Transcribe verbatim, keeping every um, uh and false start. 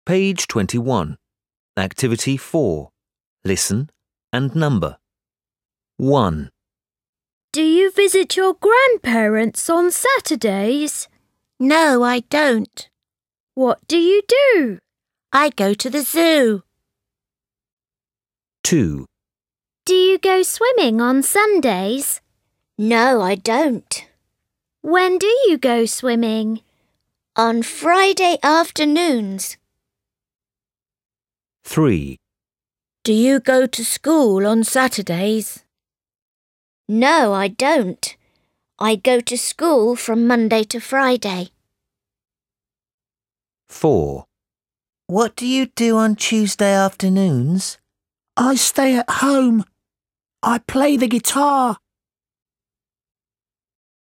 Page twenty-one. Activity four. Listen and number. one. Do you visit your grandparents on Saturdays? No, I don't. What do you do? I go to the zoo. two. Do you go swimming on Sundays? No, I don't. When do you go swimming? On Friday afternoons. three. Do you go to school on Saturdays? No, I don't. I go to school from Monday to Friday. four. What do you do on Tuesday afternoons? I stay at home. I play the guitar.